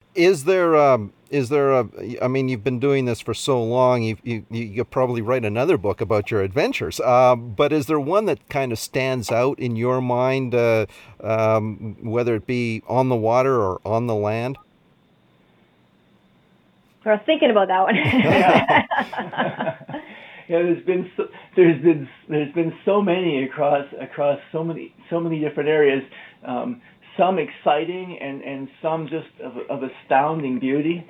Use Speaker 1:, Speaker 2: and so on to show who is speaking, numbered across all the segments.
Speaker 1: Is there a, I mean, you've been doing this for so long, you'll probably write another book about your adventures. But is there one that kind of stands out in your mind, whether it be on the water or on the land?
Speaker 2: I was thinking about that one.
Speaker 3: Yeah. Yeah, there's been so many across so many different areas. Um, some exciting and some just of astounding beauty.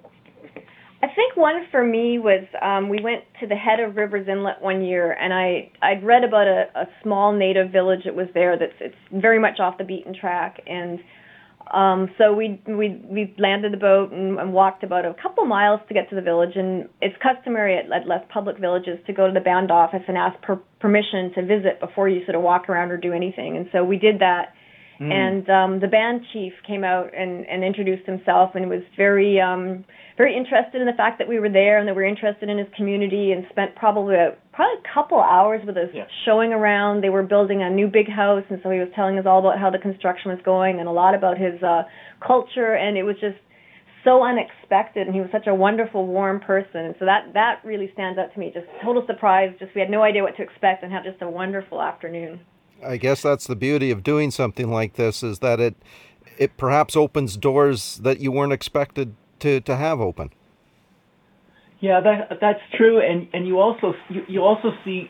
Speaker 2: I think one for me was we went to the head of Rivers Inlet one year, and I'd read about a small native village that was there that's it's very much off the beaten track, and so we landed the boat and walked about a couple miles to get to the village, and it's customary at less public villages to go to the band office and ask permission to visit before you sort of walk around or do anything, and so we did that.
Speaker 3: Mm.
Speaker 2: And the band chief came out and introduced himself and was very interested in the fact that we were there and that we were interested in his community, and spent probably a couple hours with us
Speaker 3: Yeah.
Speaker 2: showing around. They were building a new big house, and so he was telling us all about how the construction was going and a lot about his culture, and it was just so unexpected, and he was such a wonderful, warm person. And so that really stands out to me. Just total surprise. Just we had no idea what to expect and had just a wonderful afternoon.
Speaker 1: I guess that's the beauty of doing something like this, is that it perhaps opens doors that you weren't expected to have open.
Speaker 3: Yeah, that's true, and you also see,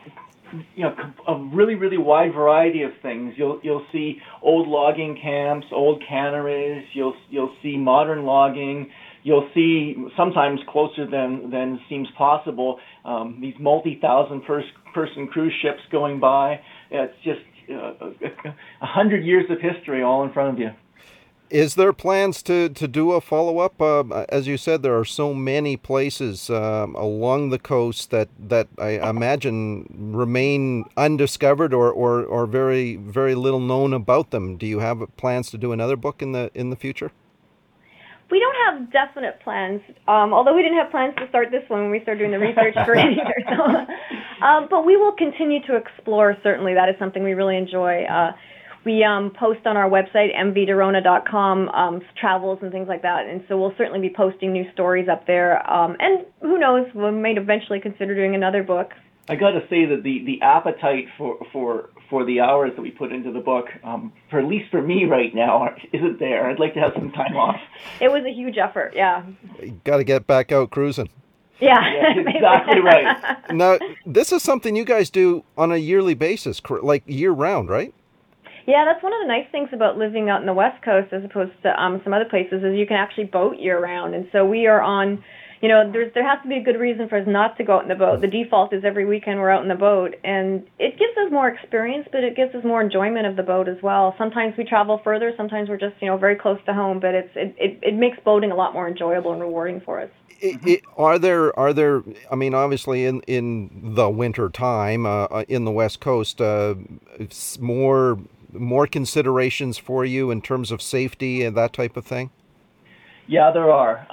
Speaker 3: a really wide variety of things. You'll see old logging camps, old canneries. You'll see modern logging. You'll see, sometimes closer than seems possible, these multi-thousand person cruise ships going by. It's just 100 years of history all in front of you.
Speaker 1: Is there plans to do a follow up? As you said, there are so many places along the coast that I imagine remain undiscovered, or very little known about them. Do you have plans to do another book in the future?
Speaker 2: We don't have definite plans, although we didn't have plans to start this one when we started doing the research for it either. So, but we will continue to explore, certainly. That is something we really enjoy. We post on our website, mvderona.com, travels and things like that, and so we'll certainly be posting new stories up there. And who knows, we may eventually consider doing another book.
Speaker 3: I got to say that the appetite for the hours that we put into the book, for at least for me right now, isn't there. I'd like to have some time off.
Speaker 2: It was a huge effort, yeah.
Speaker 1: Got to get back out cruising.
Speaker 2: Yeah,
Speaker 3: Yeah, exactly right.
Speaker 1: Now, this is something you guys do on a yearly basis, like year round, right?
Speaker 2: Yeah, that's one of the nice things about living out in the West Coast as opposed to some other places is you can actually boat year round. And so we are on, there has to be a good reason for us not to go out in the boat. The default is every weekend we're out in the boat, and it gives us more experience, but it gives us more enjoyment of the boat as well. Sometimes we travel further, sometimes we're just very close to home, but it makes boating a lot more enjoyable and rewarding for us.
Speaker 1: Are there? I mean, obviously, in the winter time, in the West Coast, it's more considerations for you in terms of safety and that type of thing?
Speaker 3: Yeah, there are.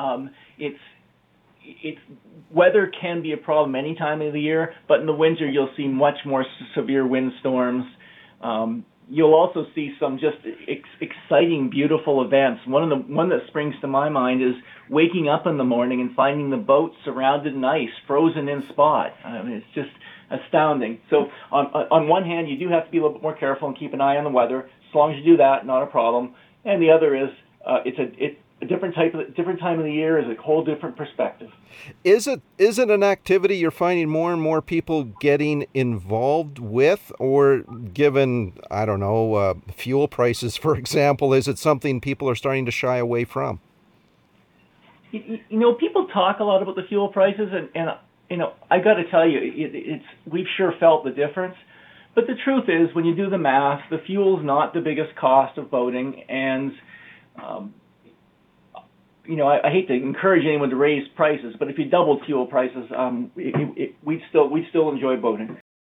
Speaker 3: It's weather can be a problem any time of the year, but in the winter you'll see much more severe windstorms. You'll also see some just exciting, beautiful events. One that springs to my mind is waking up in the morning and finding the boat surrounded in ice, frozen in spot. I mean, it's just astounding. So on one hand, you do have to be a little bit more careful and keep an eye on the weather. As long as you do that, not a problem. And the other is it's a different time of the year is a whole different perspective.
Speaker 1: Is it an activity you're finding more and more people getting involved with, or given, I don't know, fuel prices, for example, is it something people are starting to shy away from?
Speaker 3: People talk a lot about the fuel prices, and I got to tell you, it's we've sure felt the difference. But the truth is, when you do the math, the fuel's not the biggest cost of boating, and um, I hate to encourage anyone to raise prices, but if you doubled fuel prices, we'd still enjoy boating.